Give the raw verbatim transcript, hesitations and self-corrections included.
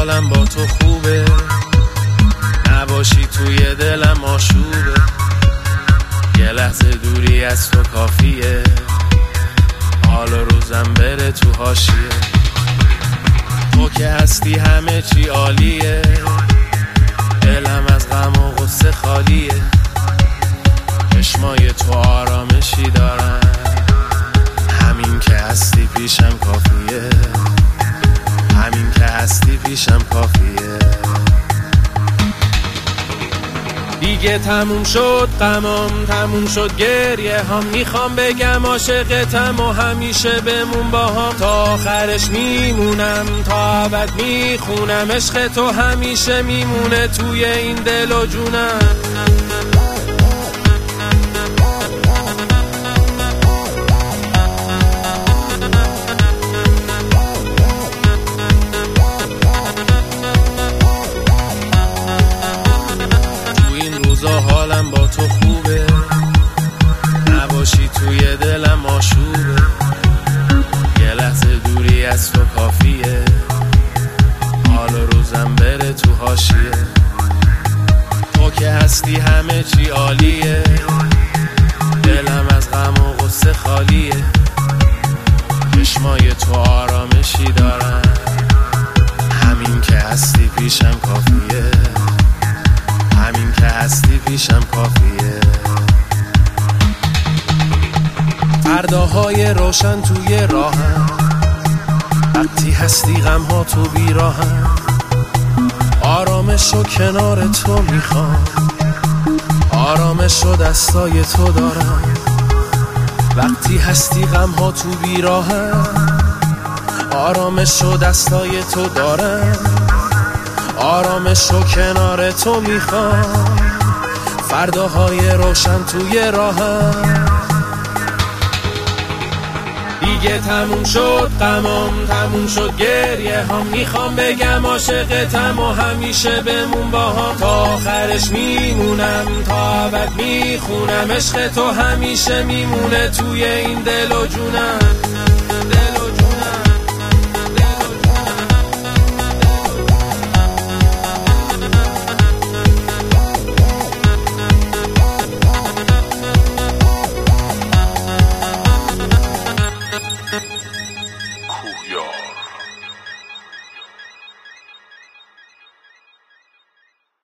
حالم با تو خوبه، نباشی توی دلم آشوبه، یه لحظه دوری از تو کافیه، حال و روزم بره تو حاشیه. تو که هستی همه چی عالیه، دلم از غم و غصه خالیه، چشمای تو آرامشی دارن، همین که هستی پیشم کافیه، همین که هستی پیشم کافیه. دیگه تموم شد غمام، تموم شد گریه هم، میخوام بگم عاشقتم و همیشه بمون با هم، تا آخرش میمونم، تا ابد میخونم، عشق تو همیشه میمونه توی این دل و جونم. حالم با تو خوبه، نباشی توی دلم آشوبه، یه لحظه دوری از تو کافیه، حال و روزم بره تو حاشیه. تو که هستی همه چی عالیه، دلم از غم و غصه خالیه، چشمای تو آرامشی دارن، همین که هستی پیشم کافیه، همین که هستی پیشم کافیه. فرداهای روشن توی راهم، وقتی هستی غمها تو بیراهم، آرامش و کنار تو میخوام، آرامش و دستای تو دارم، وقتی هستی غمها تو بیراهم، آرامش و دستای تو دارم، آرامش و کنار تو میخوام، فرداهای روشن توی راهم. دیگه تموم شد غمام، تموم شد گریه هم، میخوام بگم عاشقتم و همیشه بمون با هم، تا آخرش میمونم، تا ابد میخونم، عشق تو همیشه میمونه توی این دل و جونم.